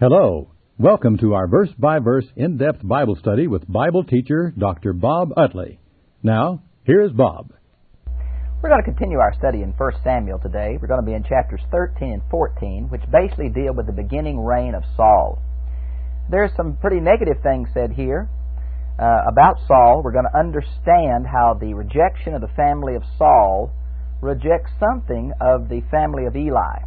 Hello. Welcome to our verse-by-verse in-depth Bible study with Bible teacher Dr. Bob Utley. Now, here's Bob. We're going to continue our study in 1 Samuel today. We're going to be in chapters 13 and 14, which basically deal with the beginning reign of Saul. There's some pretty negative things said here about Saul. We're going to understand how the rejection of the family of Saul rejects something of the family of Eli.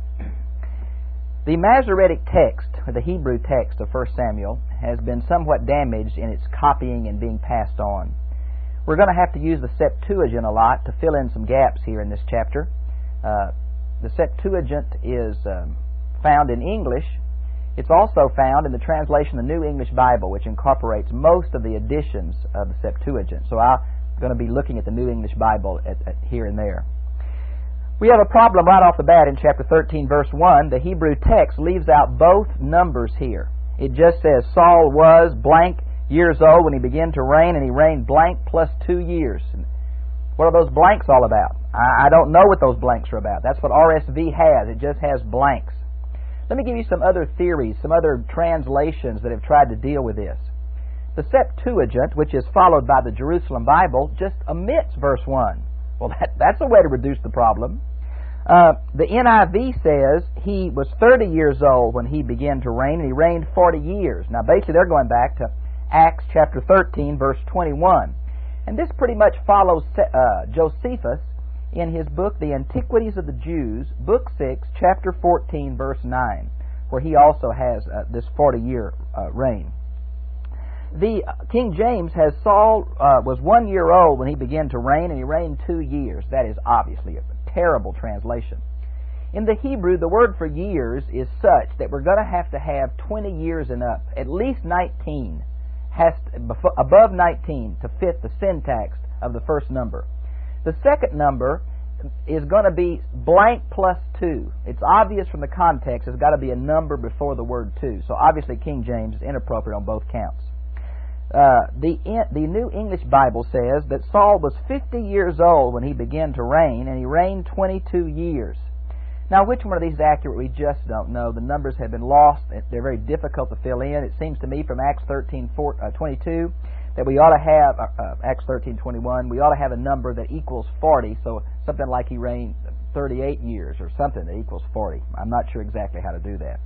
The Masoretic text, the Hebrew text of 1 Samuel, has been somewhat damaged in its copying and being passed on. We're going to have to use the Septuagint a lot to fill in some gaps here in this chapter. The Septuagint is found in English. It's also found in the translation of the New English Bible, which incorporates most of the additions of the Septuagint. So I'm going to be looking at the New English Bible at here and there. We have a problem right off the bat in chapter 13, verse 1. The Hebrew text leaves out both numbers here. It just says Saul was blank years old when he began to reign, and he reigned blank plus 2 years. What are those blanks all about? I don't know what those blanks are about. That's what RSV has. It just has blanks. Let me give you some other theories, some other translations that have tried to deal with this. The Septuagint, which is followed by the Jerusalem Bible, just omits verse 1. Well, that's a way to reduce the problem. The NIV says he was 30 years old when he began to reign, and he reigned 40 years. Now, basically, they're going back to Acts chapter 13, verse 21. And this pretty much follows Josephus in his book, The Antiquities of the Jews, book 6, chapter 14, verse 9, where he also has this 40-year reign. The King James has Saul was 1 year old when he began to reign, and he reigned 2 years. That is obviously a terrible translation. In the Hebrew, the word for years is such that we're going to have 20 years and up. At least 19 above 19 to fit the syntax of the first number. The second number is going to be blank plus 2. It's obvious from the context there's got to be a number before the word 2. So obviously King James is inappropriate on both counts. The New English Bible says that Saul was 50 years old when he began to reign, and he reigned 22 years. Now, which one of these is accurate, we just don't know. The numbers have been lost. They're very difficult to fill in. It seems to me from Acts 13:22 that we ought to have, Acts 13:21, we ought to have a number that equals 40, so something like he reigned 38 years or something that equals 40. I'm not sure exactly how to do that.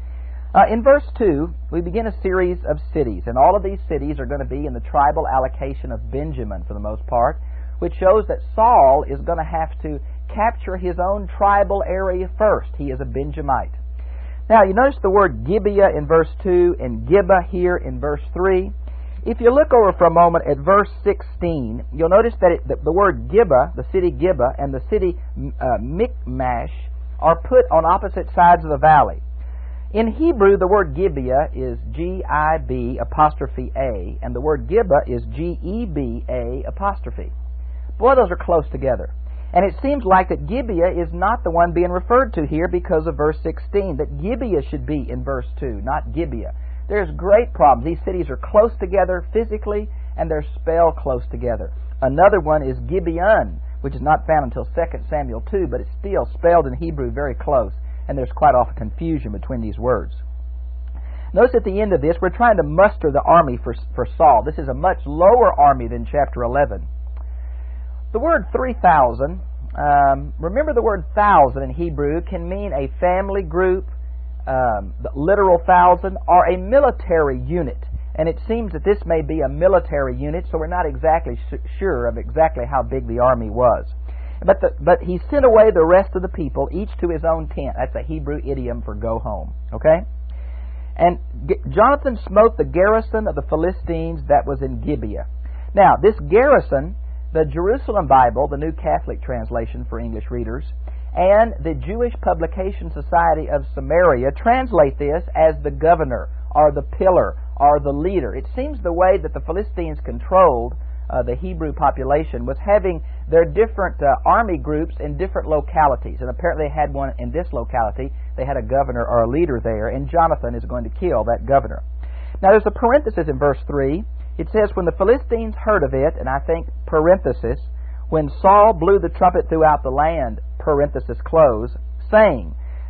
In verse 2, we begin a series of cities, and all of these cities are going to be in the tribal allocation of Benjamin for the most part, which shows that Saul is going to have to capture his own tribal area first. He is a Benjamite. Now, you notice the word Gibeah in verse 2 and Gibeah here in verse 3. If you look over for a moment at verse 16, you'll notice that the word Gibeah, the city Gibeah, and the city Michmash are put on opposite sides of the valley. In Hebrew, the word Gibeah is G-I-B apostrophe A, and the word Gibeah is G-E-B-A apostrophe. Boy, those are close together. And it seems like that Gibeah is not the one being referred to here because of verse 16, that Gibeah should be in verse 2, not Gibeah. There's great problems. These cities are close together physically, and they're spelled close together. Another one is Gibeon, which is not found until 2 Samuel 2, but it's still spelled in Hebrew very close, and there's quite often confusion between these words. Notice at the end of this, we're trying to muster the army for Saul. This is a much lower army than chapter 11. The word 3,000, remember the word thousand in Hebrew can mean a family group, the literal thousand, or a military unit. And it seems that this may be a military unit, so we're not exactly sure of exactly how big the army was. But he sent away the rest of the people, each to his own tent. That's a Hebrew idiom for go home. Okay? And Jonathan smote the garrison of the Philistines that was in Gibeah. Now, this garrison, the Jerusalem Bible, the New Catholic translation for English readers, and the Jewish Publication Society of Samaria translate this as the governor, or the pillar, or the leader. It seems the way that the Philistines controlled the Hebrew population was having their different army groups in different localities. And apparently they had one in this locality. They had a governor or a leader there, and Jonathan is going to kill that governor. Now there's a parenthesis in verse 3. It says, when the Philistines heard of it, and I think parenthesis, when Saul blew the trumpet throughout the land, parenthesis close, saying.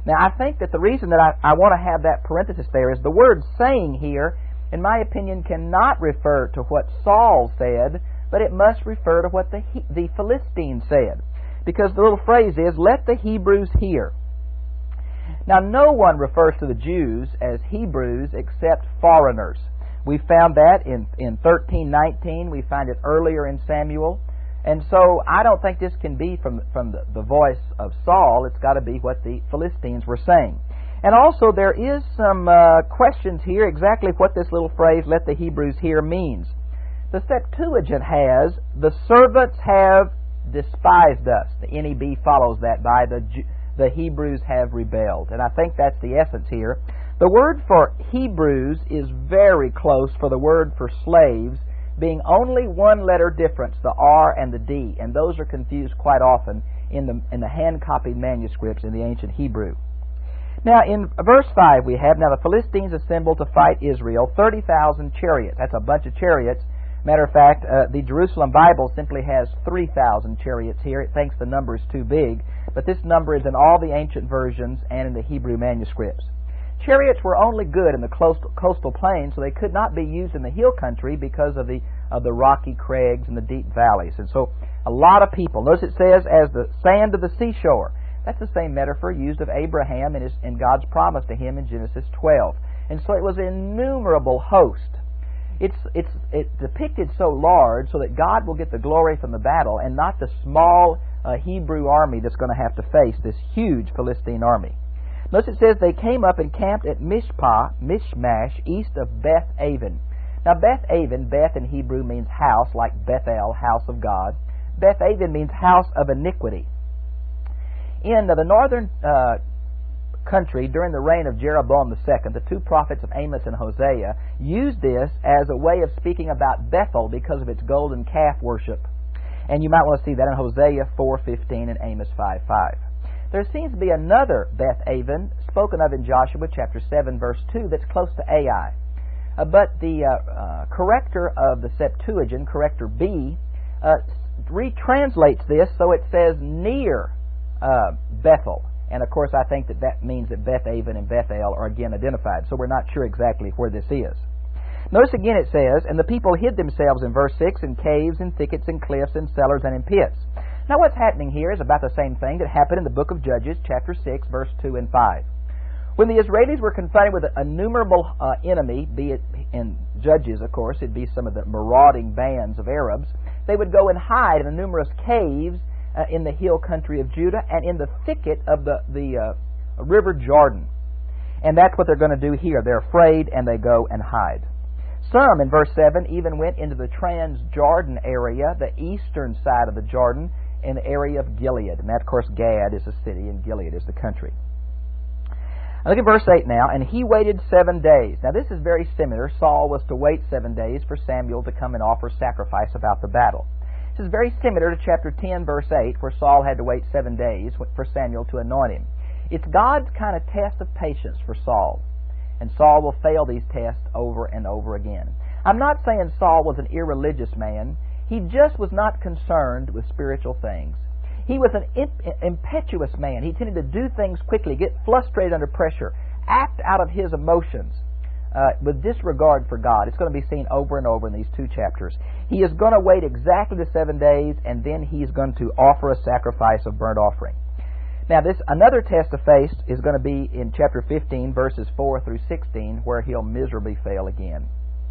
Now, I think that the reason that I want to have that parenthesis there is the word saying here, in my opinion, cannot refer to what Saul said, but it must refer to what the Philistines said. Because the little phrase is, let the Hebrews hear. Now, no one refers to the Jews as Hebrews except foreigners. We found that in 13:19. We find it earlier in Samuel. And so I don't think this can be from the voice of Saul. It's got to be what the Philistines were saying. And also there is some questions here exactly what this little phrase, let the Hebrews hear, means. The Septuagint has, the servants have despised us. The NEB follows that by the Hebrews have rebelled. And I think that's the essence here. The word for Hebrews is very close for the word for slaves, being only one letter difference, the R and the D, and those are confused quite often in the hand-copied manuscripts in the ancient Hebrew. Now, in verse 5 we have, now the Philistines assembled to fight Israel, 30,000 chariots. That's a bunch of chariots. Matter of fact, the Jerusalem Bible simply has 3,000 chariots here. It thinks the number is too big, but this number is in all the ancient versions and in the Hebrew manuscripts. Chariots were only good in the coastal plains, so they could not be used in the hill country because of the rocky crags and the deep valleys. And so a lot of people, notice it says, as the sand of the seashore. That's the same metaphor used of Abraham and God's promise to him in Genesis 12. And so it was an innumerable host. It's depicted so large so that God will get the glory from the battle and not the small Hebrew army that's going to have to face this huge Philistine army. Notice it says they came up and camped at Mishmash, east of Beth Aven. Now Beth Aven, Beth in Hebrew means house, like Bethel, house of God. Beth Aven means house of iniquity. In the northern country, during the reign of Jeroboam II, the two prophets of Amos and Hosea used this as a way of speaking about Bethel because of its golden calf worship. And you might want to see that in Hosea 4:15 and Amos 5:5. There seems to be another Beth Aven spoken of in Joshua chapter 7 verse 2 that's close to Ai. But the corrector of the Septuagint, corrector B, retranslates this so it says near Bethel. And of course I think that means that Beth Aven and Bethel are again identified. So we're not sure exactly where this is. Notice again it says, and the people hid themselves in verse 6 in caves and thickets and cliffs and cellars and in pits. Now what's happening here is about the same thing that happened in the book of Judges, chapter 6, verse 2 and 5. When the Israelis were confronted with an innumerable enemy, be it in Judges, of course, it'd be some of the marauding bands of Arabs, they would go and hide in the numerous caves in the hill country of Judah and in the thicket of the river Jordan. And that's what they're going to do here. They're afraid and they go and hide. Some, in verse 7, even went into the Transjordan area, the eastern side of the Jordan, in the area of Gilead. And that, of course, Gad is a city and Gilead is the country. Now look at verse 8 now. And he waited 7 days. Now this is very similar. Saul was to wait 7 days for Samuel to come and offer sacrifice about the battle. This is very similar to chapter 10, verse 8, where Saul had to wait 7 days for Samuel to anoint him. It's God's kind of test of patience for Saul. And Saul will fail these tests over and over again. I'm not saying Saul was an irreligious man. He just was not concerned with spiritual things. He was an impetuous man. He tended to do things quickly, get frustrated under pressure, act out of his emotions with disregard for God. It's going to be seen over and over in these two chapters. He is going to wait exactly the 7 days, and then he's going to offer a sacrifice of burnt offering. Now, another test of faith is going to be in chapter 15, verses 4 through 16, where he'll miserably fail again.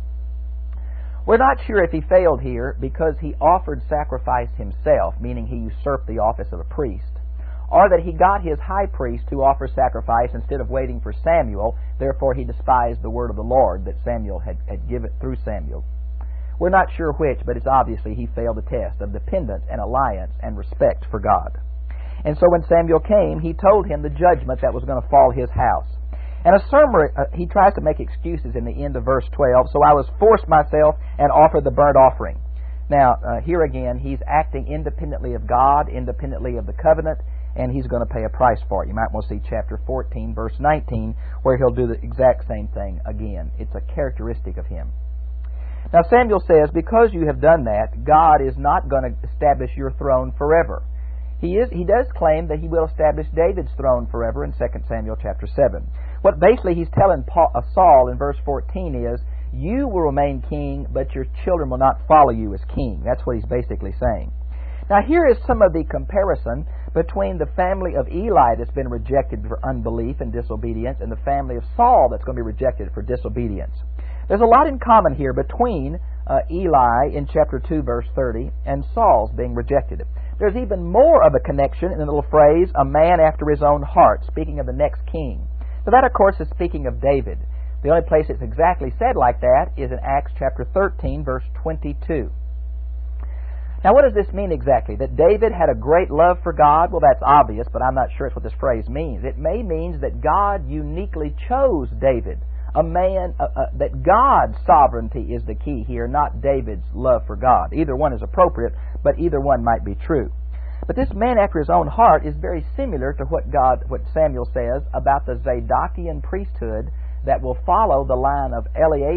We're not sure if he failed here because he offered sacrifice himself, meaning he usurped the office of a priest, or that he got his high priest to offer sacrifice instead of waiting for Samuel, therefore he despised the word of the Lord that Samuel had given through Samuel. We're not sure which, but it's obviously he failed the test of dependence and alliance and respect for God. And so when Samuel came, he told him the judgment that was going to fall his house. And he tries to make excuses in the end of verse 12. So I was forced myself and offered the burnt offering. Now, here again, he's acting independently of God, independently of the covenant, and he's going to pay a price for it. You might want to see chapter 14, verse 19, where he'll do the exact same thing again. It's a characteristic of him. Now, Samuel says, because you have done that, God is not going to establish your throne forever. He does claim that he will establish David's throne forever in 2 Samuel chapter 7. What basically he's telling Saul in verse 14 is, you will remain king, but your children will not follow you as king. That's what he's basically saying. Now here is some of the comparison between the family of Eli that's been rejected for unbelief and disobedience and the family of Saul that's going to be rejected for disobedience. There's a lot in common here between Eli in chapter 2 verse 30 and Saul's being rejected. There's even more of a connection in the little phrase, a man after his own heart, speaking of the next king. So that, of course, is speaking of David. The only place it's exactly said like that is in Acts chapter 13 verse 22. Now, what does this mean exactly? That David had a great love for God? Well, that's obvious, but I'm not sure it's what this phrase means. It may mean that God uniquely chose David, a man, that God's sovereignty is the key here, not David's love for God. Either one is appropriate, but either one might be true. But this man after his own heart is very similar to what Samuel says about the Zadokian priesthood that will follow the line of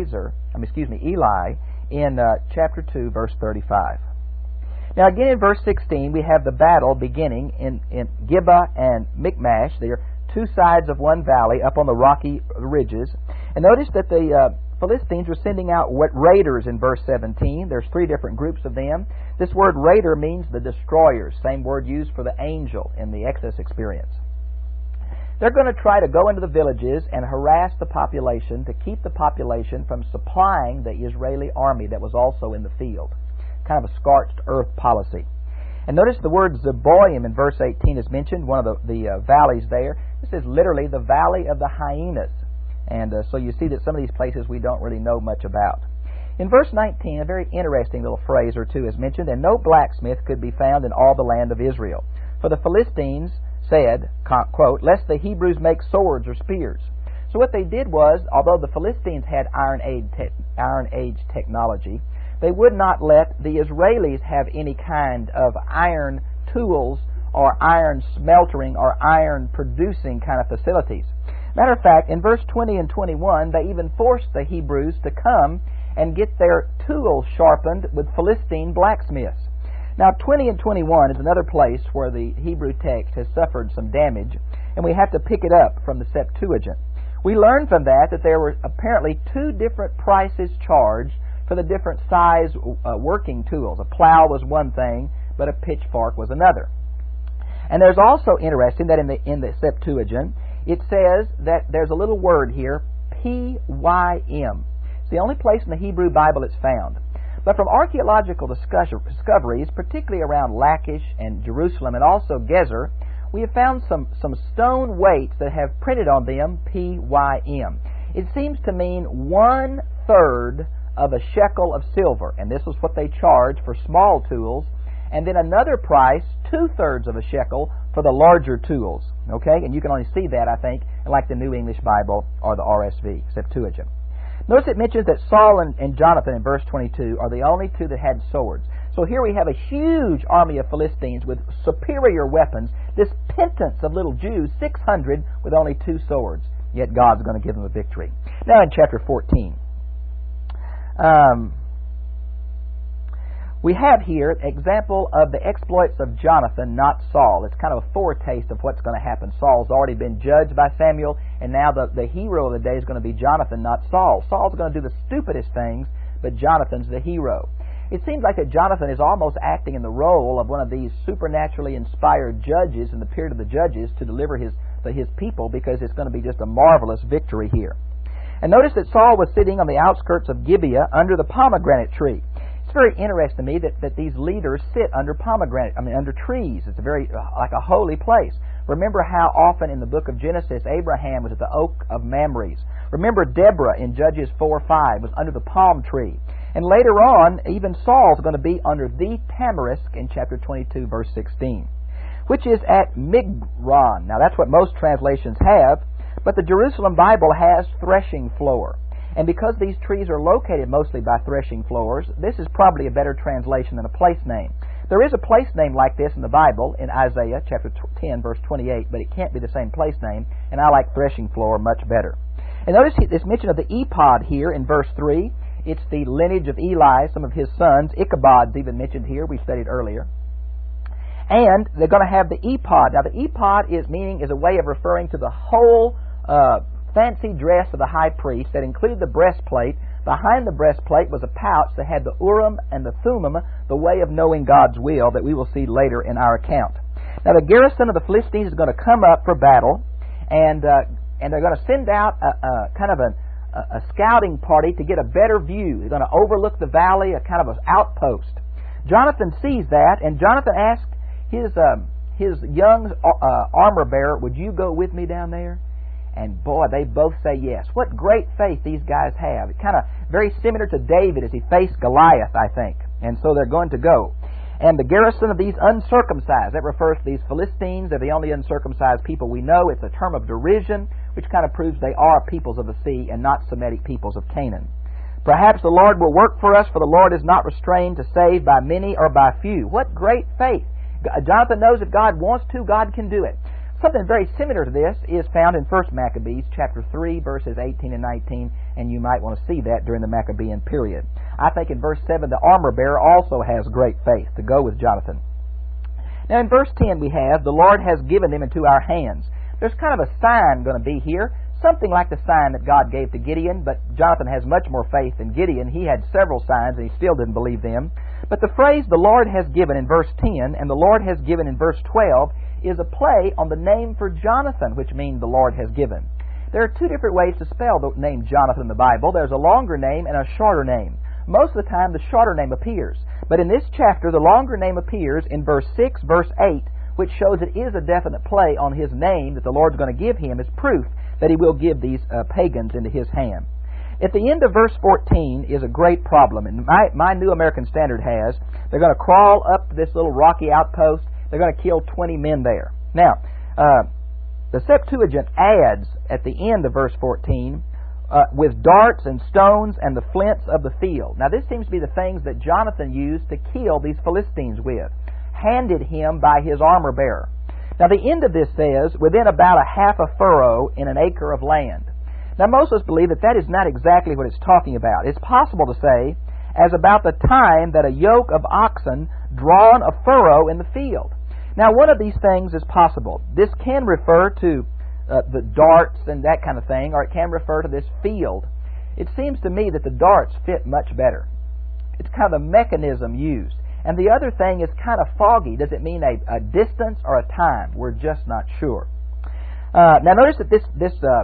Eli in chapter 2, verse 35. Now again in verse 16 we have the battle beginning in Gibeah and Michmash. They are two sides of one valley up on the rocky ridges. And notice that the Philistines are sending out raiders in verse 17. There's three different groups of them. This word raider means the destroyers, same word used for the angel in the Exodus experience. They're going to try to go into the villages and harass the population to keep the population from supplying the Israeli army that was also in the field. Kind of a scorched earth policy. And notice the word Zeboim in verse 18 is mentioned, one of the valleys there. This is literally the valley of the hyenas. And so you see that some of these places we don't really know much about. In verse 19, a very interesting little phrase or two is mentioned, and no blacksmith could be found in all the land of Israel. For the Philistines said, quote, lest the Hebrews make swords or spears. So what they did was, although the Philistines had Iron Age technology, they would not let the Israelis have any kind of iron tools or iron smeltering or iron producing kind of facilities. Matter of fact, in verse 20 and 21, they even forced the Hebrews to come and get their tools sharpened with Philistine blacksmiths. Now 20 and 21 is another place where the Hebrew text has suffered some damage, and we have to pick it up from the Septuagint. We learn from that there were apparently two different prices charged for the different size working tools. A plow was one thing, but a pitchfork was another. And there's also interesting that in the Septuagint, it says that there's a little word here, P-Y-M. It's the only place in the Hebrew Bible it's found. But from archaeological discoveries, particularly around Lachish and Jerusalem and also Gezer, we have found some stone weights that have printed on them P-Y-M. It seems to mean 1/3 of a shekel of silver, and this is what they charge for small tools, and then another price, 2/3 of a shekel, for the larger tools. Okay, and you can only see that, I think, in like the New English Bible or the RSV, Septuagint. Notice it mentions that Saul and Jonathan in verse 22 are the only two that had swords. So here we have a huge army of Philistines with superior weapons, this pittance of little Jews, 600 with only 2 swords. Yet God's going to give them a victory. Now in chapter 14. We have here an example of the exploits of Jonathan, not Saul. It's kind of a foretaste of what's going to happen. Saul's already been judged by Samuel, and now the hero of the day is going to be Jonathan, not Saul. Saul's going to do the stupidest things, but Jonathan's the hero. It seems like that Jonathan is almost acting in the role of one of these supernaturally inspired judges in the period of the judges to deliver his people, because it's going to be just a marvelous victory here. And notice that Saul was sitting on the outskirts of Gibeah under the pomegranate tree. It's very interesting to me that these leaders sit under under trees. It's a very like a holy place. Remember how often in the book of Genesis Abraham was at the oak of Mamre. Remember Deborah in Judges 4:5 was under the palm tree. And later on, even Saul's going to be under the tamarisk in chapter 22, verse 16, which is at Migron. Now that's what most translations have, but the Jerusalem Bible has threshing floor. And because these trees are located mostly by threshing floors, this is probably a better translation than a place name. There is a place name like this in the Bible, in Isaiah chapter 10, verse 28, but it can't be the same place name, and I like threshing floor much better. And notice this mention of the ephod here in verse 3. It's the lineage of Eli, some of his sons. Ichabod's even mentioned here, we studied earlier. And they're going to have the ephod. Now, the ephod is a way of referring to the whole fancy dress of the high priest that included the breastplate. Behind the breastplate was a pouch that had the Urim and the Thummim, the way of knowing God's will, that we will see later in our account. Now, the garrison of the Philistines is going to come up for battle, and they're going to send out a scouting party to get a better view. They're going to overlook the valley, a kind of an outpost. Jonathan sees that, and Jonathan asks his young armor bearer, "Would you go with me down there?" And boy, they both say yes. What great faith these guys have. It's kind of very similar to David as he faced Goliath, I think. And so they're going to go. And the garrison of these uncircumcised, that refers to these Philistines. They're the only uncircumcised people we know. It's a term of derision, which kind of proves they are peoples of the sea and not Semitic peoples of Canaan. Perhaps the Lord will work for us, for the Lord is not restrained to save by many or by few. What great faith. Jonathan knows if God wants to, God can do it. Something very similar to this is found in 1 Maccabees chapter 3, verses 18 and 19, and you might want to see that during the Maccabean period. I think in verse 7, the armor bearer also has great faith to go with Jonathan. Now in verse 10 we have, "The Lord has given them into our hands." There's kind of a sign going to be here, something like the sign that God gave to Gideon, but Jonathan has much more faith than Gideon. He had several signs and he still didn't believe them. But the phrase, "the Lord has given" in verse 10 and "the Lord has given" in verse 12 is a play on the name for Jonathan, which means the Lord has given. There are two different ways to spell the name Jonathan in the Bible. There's a longer name and a shorter name. Most of the time the shorter name appears. But in this chapter, the longer name appears in verse 6, verse 8, which shows it is a definite play on his name that the Lord's going to give him as proof that he will give these pagans into his hand. At the end of verse 14 is a great problem, and my New American Standard has, they're going to crawl up to this little rocky outpost. They're going to kill 20 men there. Now, the Septuagint adds at the end of verse 14, with darts and stones and the flints of the field. Now, this seems to be the things that Jonathan used to kill these Philistines with, handed him by his armor bearer. Now, the end of this says, within about a half a furrow in an acre of land. Now, most of us believe that is not exactly what it's talking about. It's possible to say, as about the time that a yoke of oxen drawn a furrow in the field. Now, one of these things is possible. This can refer to the darts and that kind of thing, or it can refer to this field. It seems to me that the darts fit much better. It's kind of the mechanism used. And the other thing is kind of foggy. Does it mean a distance or a time? We're just not sure. Now, notice that this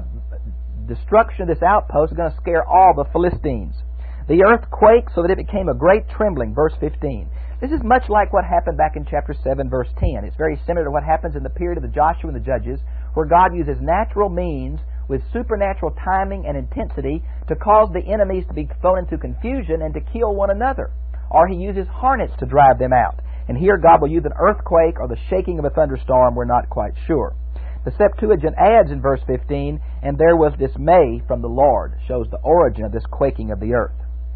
destruction of this outpost is going to scare all the Philistines. The earth quaked so that it became a great trembling, verse 15. This is much like what happened back in chapter 7, verse 10. It's very similar to what happens in the period of the Joshua and the Judges, where God uses natural means with supernatural timing and intensity to cause the enemies to be thrown into confusion and to kill one another. Or He uses hornets to drive them out. And here God will use an earthquake or the shaking of a thunderstorm. We're not quite sure. The Septuagint adds in verse 15, "And there was dismay from the Lord," shows the origin of this quaking of the earth.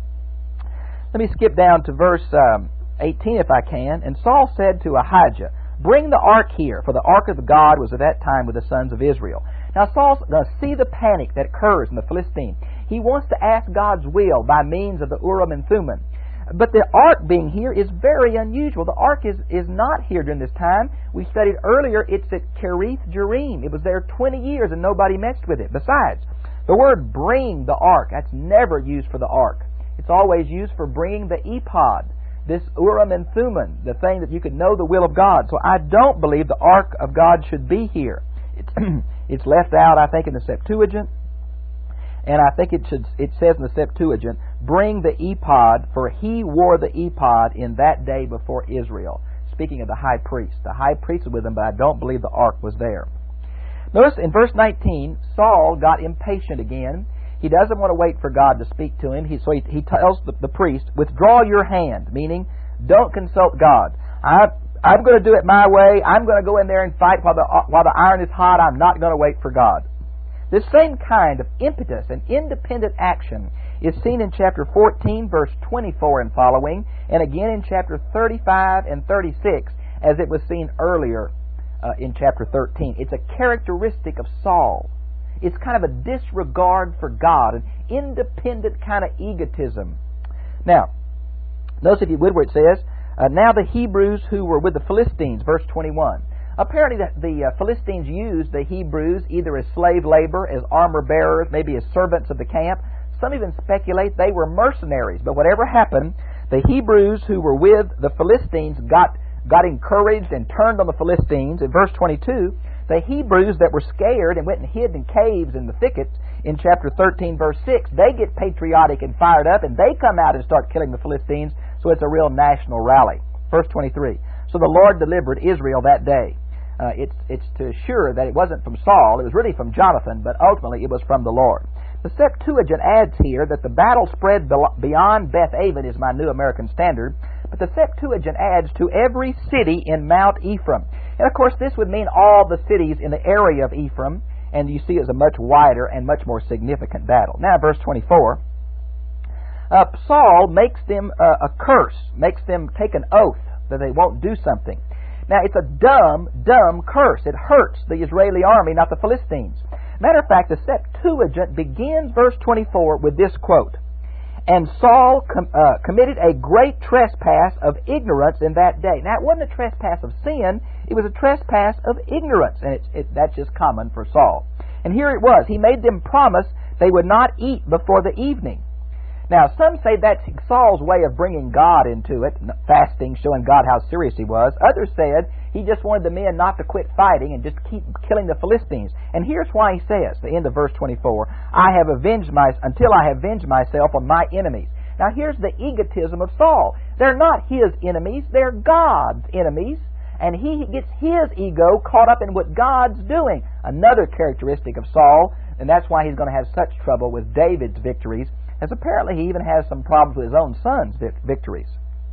Let me skip down to verse 18 if I can. "And Saul said to Ahijah, Bring the ark here, for the ark of God was at that time with the sons of Israel." Now Saul's going to see the panic that occurs in the Philistine. He wants to ask God's will by means of the Urim and Thummim. But the ark being here is very unusual. The ark is not here during this time. We studied earlier, it's at Kerith Jearim. It was there 20 years and nobody messed with it. Besides, the word "bring the ark," that's never used for the ark. It's always used for bringing the ephod, this Urim and Thummim, the thing that you could know the will of God. So I don't believe the ark of God should be here. It's left out, I think, in the Septuagint. And I think it says in the Septuagint, "Bring the ephod, for he wore the ephod in that day before Israel." Speaking of the high priest. The high priest was with him, but I don't believe the ark was there. Notice in verse 19, Saul got impatient again. He doesn't want to wait for God to speak to him. So he tells the priest, "Withdraw your hand," meaning don't consult God. I'm going to do it my way. I'm going to go in there and fight while the iron is hot. I'm not going to wait for God. This same kind of impetus and independent action is seen in chapter 14, verse 24 and following, and again in chapter 35 and 36, as it was seen earlier in chapter 13. It's a characteristic of Saul. It's kind of a disregard for God, an independent kind of egotism. Now, notice if you would where it says, Now the Hebrews who were with the Philistines, verse 21. Apparently the Philistines used the Hebrews either as slave labor, as armor bearers, maybe as servants of the camp. Some even speculate they were mercenaries. But whatever happened, the Hebrews who were with the Philistines got encouraged and turned on the Philistines. In verse 22, the Hebrews that were scared and went and hid in caves in the thickets in chapter 13, verse 6, they get patriotic and fired up, and they come out and start killing the Philistines, so it's a real national rally. Verse 23, so the Lord delivered Israel that day. It's to assure that it wasn't from Saul, it was really from Jonathan, but ultimately it was from the Lord. The Septuagint adds here that the battle spread beyond Beth Aven, is my New American Standard, but the Septuagint adds to every city in Mount Ephraim. And of course this would mean all the cities in the area of Ephraim, and you see it's a much wider and much more significant battle. Now verse 24, Saul makes them a curse, makes them take an oath that they won't do something. Now it's a dumb curse. It hurts the Israeli army, not the Philistines. Matter of fact, the Septuagint begins verse 24 with this quote, and Saul committed a great trespass of ignorance in that day. Now, it wasn't a trespass of sin, it was a trespass of ignorance, and that's just common for Saul. And here it was, he made them promise they would not eat before the evening. Now, some say that's Saul's way of bringing God into it, fasting, showing God how serious he was. Others said he just wanted the men not to quit fighting and just keep killing the Philistines. And here's why he says, the end of verse 24, until I have avenged myself on my enemies. Now, here's the egotism of Saul. They're not his enemies, they're God's enemies. And he gets his ego caught up in what God's doing. Another characteristic of Saul, and that's why he's going to have such trouble with David's victories, as apparently he even has some problems with his own son's victories.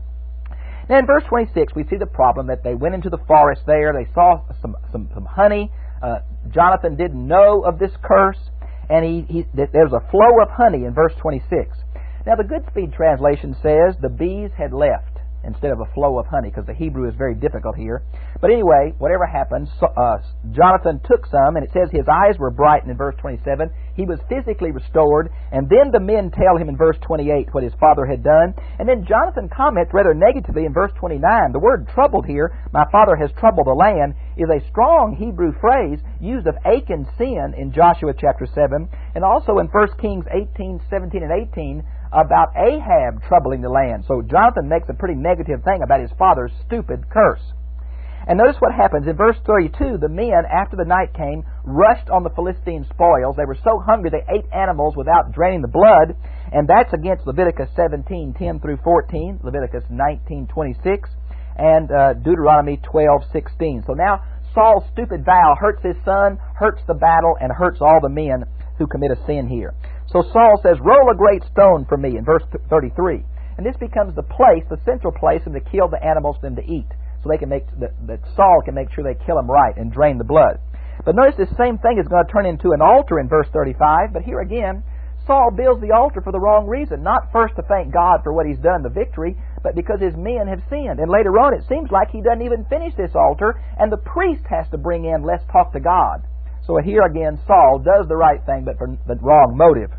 Now in verse 26 we see the problem that they went into the forest there, they saw some honey. Jonathan didn't know of this curse, and there's a flow of honey in verse 26. Now the Goodspeed translation says the bees had left instead of a flow of honey, because the Hebrew is very difficult here. But anyway, whatever happened, Jonathan took some, and it says his eyes were brightened in verse 27. He was physically restored, and then the men tell him in verse 28 what his father had done. And then Jonathan comments rather negatively in verse 29. The word troubled here, my father has troubled the land, is a strong Hebrew phrase used of Achan's sin in Joshua chapter 7, and also in 1 Kings 18, 17, and 18, about Ahab troubling the land. So Jonathan makes a pretty negative thing about his father's stupid curse. And notice what happens. In verse 32, the men, after the night came, rushed on the Philistine spoils. They were so hungry they ate animals without draining the blood. And that's against Leviticus 17, 10 through 14, Leviticus 19, 26, and Deuteronomy 12, 16. So now Saul's stupid vow hurts his son, hurts the battle, and hurts all the men who commit a sin here. So Saul says, roll a great stone for me in verse 33. And this becomes the place, the central place, and to kill the animals for them to eat. So they can make that Saul can make sure they kill them right and drain the blood. But notice this same thing is going to turn into an altar in verse 35. But here again, Saul builds the altar for the wrong reason. Not first to thank God for what he's done, the victory, but because his men have sinned. And later on it seems like he doesn't even finish this altar, and the priest has to bring in, let's talk to God. So here again, Saul does the right thing, but for the wrong motive.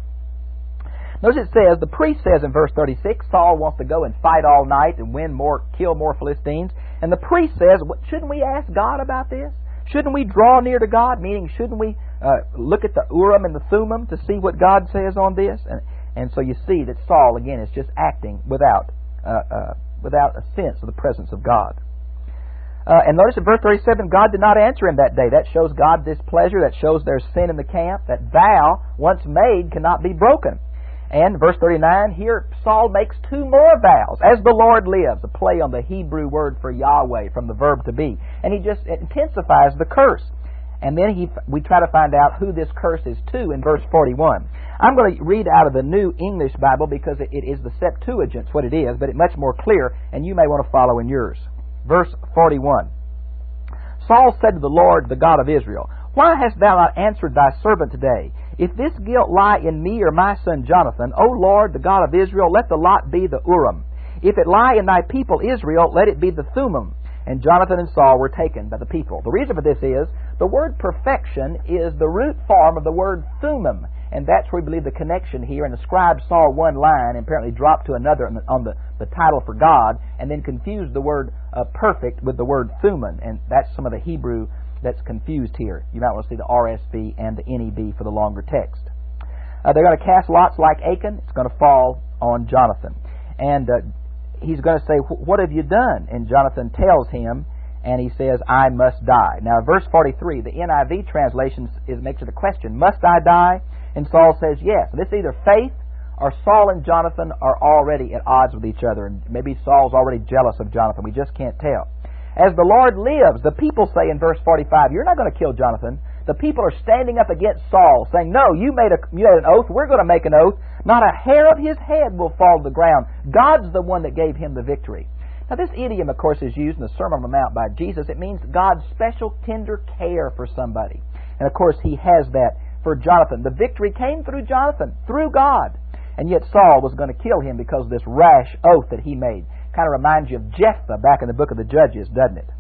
Notice it says, the priest says in verse 36, Saul wants to go and fight all night and kill more Philistines. And the priest says, shouldn't we ask God about this? Shouldn't we draw near to God? Meaning, shouldn't we look at the Urim and the Thummim to see what God says on this? And so you see that Saul, again, is just acting without a sense of the presence of God. And notice in verse 37, God did not answer him that day. That shows God's displeasure. That shows there's sin in the camp. That vow, once made, cannot be broken. And verse 39, here Saul makes two more vows. As the Lord lives, a play on the Hebrew word for Yahweh from the verb to be. And he just intensifies the curse. And then we try to find out who this curse is to in verse 41. I'm going to read out of the New English Bible because it is the Septuagint, what it is, but it's much more clear, and you may want to follow in yours. Verse 41. Saul said to the Lord, the God of Israel, why hast thou not answered thy servant today? If this guilt lie in me or my son Jonathan, O Lord, the God of Israel, let the lot be the Urim. If it lie in thy people Israel, let it be the Thummim. And Jonathan and Saul were taken by the people. The reason for this is, the word perfection is the root form of the word Thummim. And that's where we believe the connection here. And the scribe saw one line and apparently dropped to another on the title for God, and then confused the word perfect with the word thuman. And that's some of the Hebrew that's confused here. You might want to see the RSV and the NEB for the longer text. They're going to cast lots like Achan. It's going to fall on Jonathan. And he's going to say, "What have you done?" And Jonathan tells him, and he says, "I must die." Now, verse 43, the NIV translation makes it a question, "Must I die?" And Saul says, yes. This is either faith or Saul and Jonathan are already at odds with each other. And maybe Saul's already jealous of Jonathan. We just can't tell. As the Lord lives, the people say in verse 45, "You're not going to kill Jonathan." The people are standing up against Saul, saying, "No, you made an oath. We're going to make an oath. Not a hair of his head will fall to the ground. God's the one that gave him the victory." Now, this idiom, of course, is used in the Sermon on the Mount by Jesus. It means God's special, tender care for somebody. And, of course, he has that for Jonathan. The victory came through Jonathan, through God. And yet Saul was going to kill him because of this rash oath that he made. Kind of reminds you of Jephthah back in the book of the Judges, doesn't it?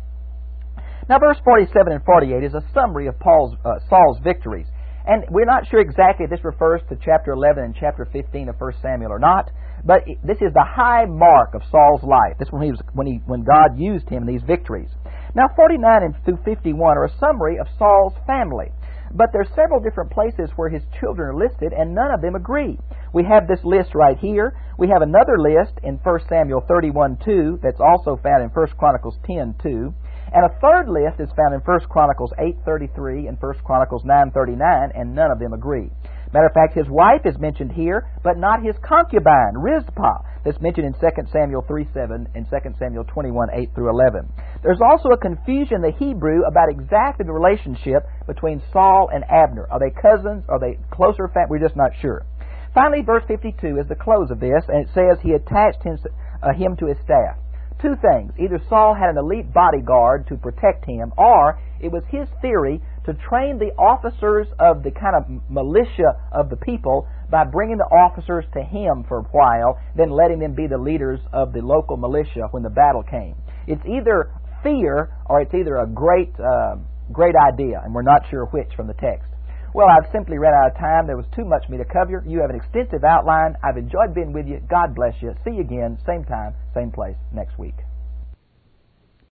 Now, verse 47 and 48 is a summary of Saul's victories. And we're not sure exactly if this refers to chapter 11 and chapter 15 of 1 Samuel or not, but this is the high mark of Saul's life. This is when God used him in these victories. Now, 49 and through 51 are a summary of Saul's family. But there are several different places where his children are listed, and none of them agree. We have this list right here. We have another list in 1 Samuel 31:2 that's also found in 1 Chronicles 10:2. And a third list is found in 1 Chronicles 8:33 and 1 Chronicles 9:39, and none of them agree. Matter of fact, his wife is mentioned here, but not his concubine, Rizpah, that's mentioned in 2 Samuel 3:7 and 2 Samuel 21:8 through 11. There's also a confusion in the Hebrew about exactly the relationship between Saul and Abner. Are they cousins? Are they closer family? We're just not sure. Finally, verse 52 is the close of this, and it says he attached him to his staff. Two things. Either Saul had an elite bodyguard to protect him, or it was his theory to train the officers of the kind of militia of the people by bringing the officers to him for a while, then letting them be the leaders of the local militia when the battle came. It's either fear or it's either a great idea, and we're not sure which from the text. Well, I've simply run out of time. There was too much for me to cover. You have an extensive outline. I've enjoyed being with you. God bless you. See you again, same time, same place, next week.